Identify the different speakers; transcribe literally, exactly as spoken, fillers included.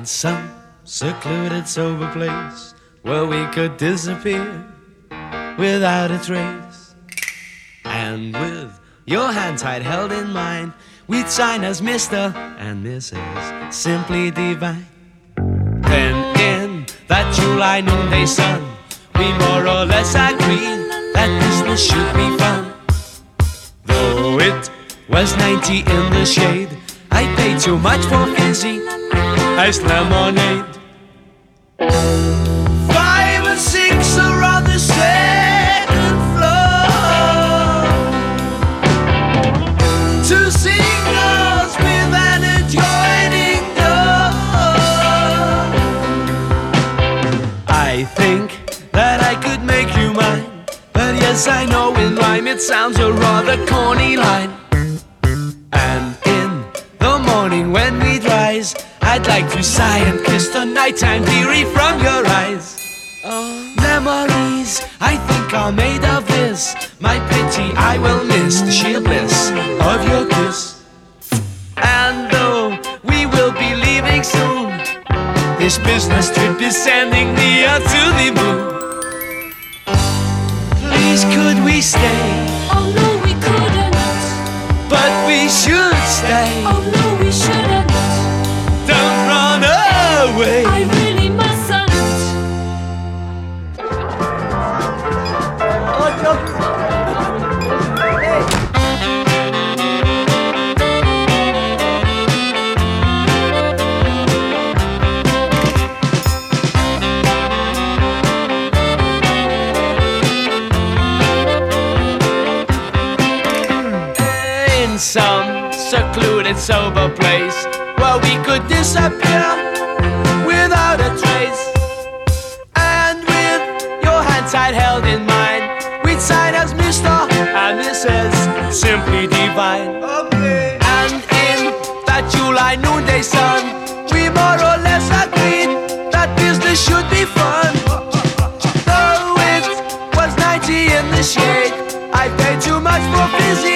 Speaker 1: In some secluded sober place where we could disappear without a trace, and with your hand tight held in mine, we'd sign as Mister and Missus Simply Divine. Then in that July noonday sun, we more or less agreed that business should be fun. Though it was ninety in the shade, I paid too much for fizzy iced lemonade. Five and six are on the second floor, two singles with an adjoining door. I think that I could make you mine, but yes, I know in rhyme it sounds a rather corny line. And in the morning when we'd rise, I'd like to sigh and kiss the nighttime beauty from your eyes. Oh, memories I think are made of this. My pity I will miss the sheer bliss of your kiss. And though we will be leaving soon, this business trip is sending the earth to the moon. Please could we stay?
Speaker 2: Oh no, we couldn't.
Speaker 1: But we should stay.
Speaker 2: Oh no, we shouldn't.
Speaker 1: Don't run away.
Speaker 2: I really mustn't. In some secluded sober place where we could disappear without a trace, and with your hand tight held in mine, we'd sign as Mister and Missus Simply Divine. Okay. And in that July noonday sun, we more or less agreed that business should be fun. Though it was ninety in the shade, I paid too much for fizzy